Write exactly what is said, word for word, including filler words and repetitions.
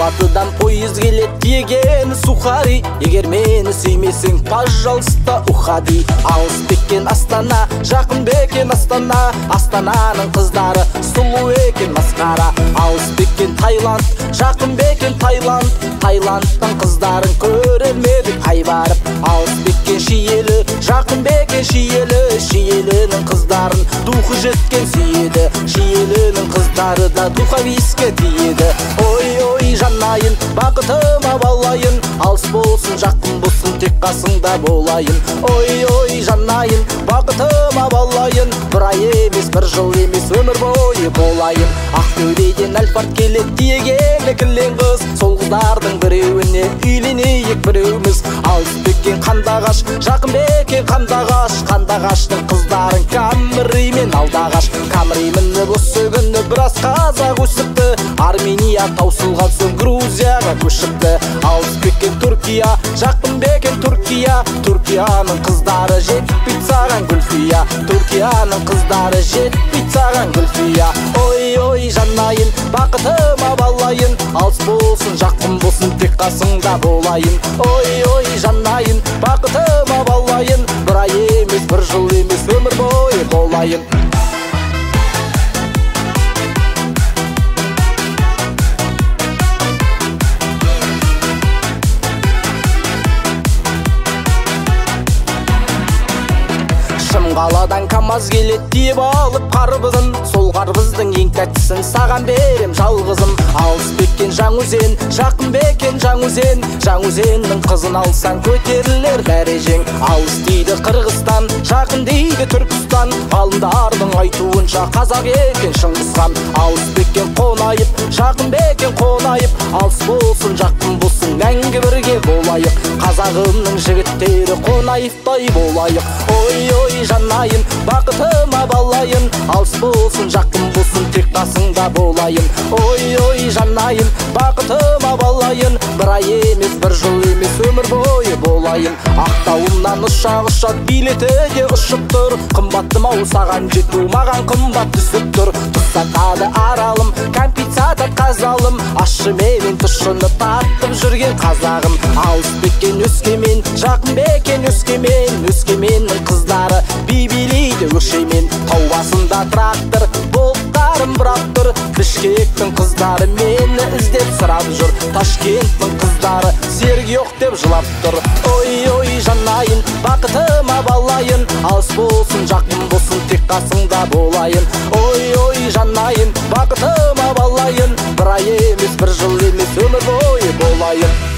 Алматыдан поезд келет деген сухари. Егер мені сүймесең, пожалуйста, уходи. Алыс бекен Астана, жақын бекен Астана. Астананың қыздары сұлу екен масқара. Алыс бекен Таиланд, жақын бекен Таиланд. Таиландтың қыздарын көрермедік ай барып. Алыс бекен Шиелі, жақын бекен Шиелі. Шиелінің қыздарын духы жеткен сүйеді. Шиелінің қыздары да духовиске тиеді. Ой ой жанайын, бақытыма балайын. Алыс болсын, жақын болсын, тек қасыңда болайын. Ой ой жанайын, бақытыма балайын. Бір ай емес, бір жыл емес, өмір бойы болайын. Ақтөбеден Альфард келет деген кілең қыз. Сол қыздардың біреуіне үйленейік біреуміз. Алыс бекен Қандағаш, жақын бекен Қандағаш. Қандағаштың қыздарын Камри мен Алдағаш. Камри мініп осы күні біраз қазақ өсіпті. Армения таусылған соң Грузияға көшіпті. Алыс бекен Түркия, жақын бекен Түркия. Түркияның қыздары жетпей саған Гүлфия. Түркияның қыздары жетпей саған Гүлфия. Ой ой жанайын, бақытыма балайын. Алыс болсын, жақын болсын, тек қасыңда болайын. Ой ой жанайын, бақытыма балайын. Бір ай емес, бір жыл емес, өмір бойы болайын. Қаладан КамАЗ келет деп алып қарбызын. Сол қарбыздың ең тәттісін саған берем жалғызым. Алыс бекен Жаңөзен, жақын бекен Жаңөзен. Жаңөзеннің қызын алсаң көтерілер дәрежең. Алыс дейді Қырғызстан, жақын дейді Түркістан. Ғалымдардың айтуынша қазақ екен Шыңғысхан. Алыс бекен Қонайып, жақын бекен Қонайып. Алыс болсын, жақын болсын, мәңгі бірге болайық. Қазағымның жігіттері Қонайыптай болайық. Ой ой жанайын, бақытыма балайын. Алыс болсын, жақын болсын, тек қасыңда болайын. Ой ой жанайын, бақытыма балайын. Бір ай емес, бір жыл емес, өмір бойы болайын. Ақтауымнан ұшақ ұшат, билеті де ұшып тұр. Қымбаттым ау саған жету, маған қымбат түсіп тұр. Тұсатады аралым, кәмпит сатат қазалым. Ащы менен тұшыны таттып жүрген қазағым. Алыс бекен Өскемен, жақын бекен Өскемен. Өскеменнің қыздары би-билейді өкшемен. Тау басында трактор, бұлттарым бұрақ тұр. Бішкектің қыздары мені іздеп сұрап жүр. Ташкенттің қыздары сергі жоқ деп жылап тұр. Ой ой жанайын, бақытыма балайын. Алыс болсын, жақын болсын, тек қасыңда болайын. Ой ой жанайын, бақытыма балайын. Бір ай емес, бір жыл емес, өмір бойы болайын.